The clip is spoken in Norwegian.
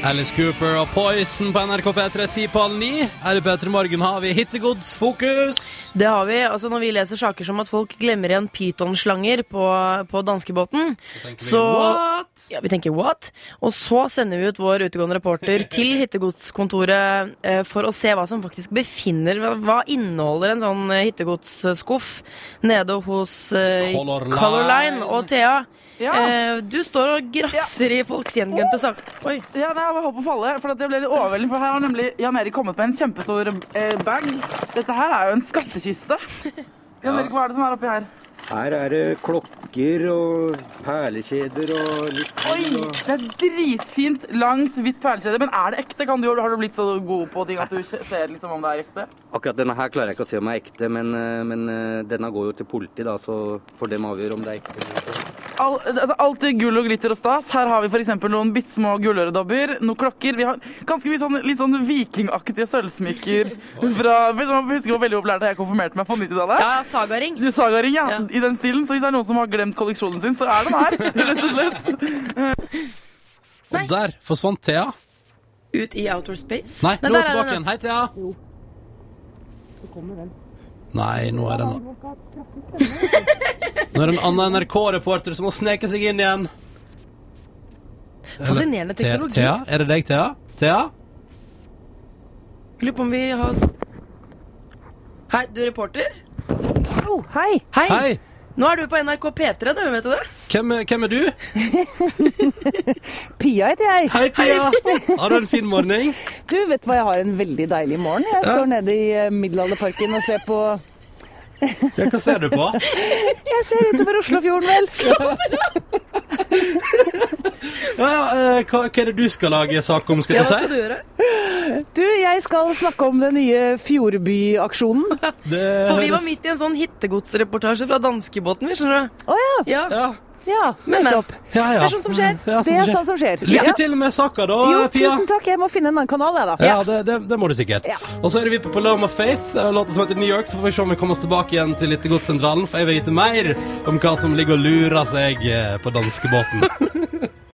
Alice Cooper og Poison på NRK P3 10:09. Her i P3 Morgen har vi hittegodsfokus. Det har vi, altså når vi leser saker som at folk glemmer igjen pythonslanger på danskebåten. Så what? Ja, vi tenker what? Og så sender vi ut vår utegående reporter til hittegodskontoret for å se hva som faktisk hva inneholder en sånn hittegodsskuff nede hos Color Line og Thea. Ja. Du står og grafser i folks gjenglemte saker. Oi. Ja, det har holdt på å falle, for det ble litt overveldende, for her har nemlig Jan Erik kommet med en kjempestor bag. Dette her er jo en skattkiste. Jan Erik, hva er det som er oppi her? Her er det klokker og perlekjeder og litt... Oi, det er dritfint, langt, hvitt perlekjede, men er det ekte? Har du blitt så god på ting at du ser liksom om det er ekte? Akkurat denne her klarer jeg ikke å se om det er ekte, men denne går jo til politi da, så får dem avgjøre om det er ekte. Alt i gull og glitter og stas. Her har vi for eksempel noen bittsmå gulløredobber, noen klokker. Vi har ganske mye litt sånn vikingaktige sølvsmykker fra, hvis man husker hvor veldig populært da jeg konfirmerte meg på 90-tallet. Ja, sagaring. Sagaring, ja. I den stilen. Så hvis det er noen som har glemt kolleksjonen sin, så er den her, rett og slett. Og der forsvant Thea. Ut i outer space? Nei, nå er tilbake igjen. Hei, Thea. Jo. Så kommer den. Nei, nå er det Nå er det en annen NRK-reporter som må sneke seg inn igjen. Fascinerende teknologi. Thea? Er det deg, Thea? Thea? Lurer på om vi har... Hei, du er reporter? Hei. Hei. Nå er du på NRK P3, vet du det? Hvem er du? Pia heter jeg. Hei, Pia. Har du en fin morgen? Du vet hva, jeg har en veldig deilig morgen. Jeg står nede i Middelalderparken og ser på... Ja, hva ser du på? Jeg ser utover Oslofjorden, vel. Hva er det du skal lage sak om, skal jeg si? Hva skal du gjøre? Du, jeg skal snakke om den nye Fjordby-aksjonen. For vi var midt i en sånn hittegodsreportasje fra danskebåten, vi skjønner du? Åja. Ja, nettopp. Det er sånn som skjer. Det er sånn som skjer. Lykke til med saka da, Pia. Tusen takk. Jeg må finne en annen kanal, jeg da. Ja, det må du sikkert. Og så er det vi på Paloma Faith, låten som heter New York, så får vi se om vi kommer oss tilbake igjen til Hittegodssentralen, for jeg vil vite mer om hva som ligger og lurer seg på danskebåten.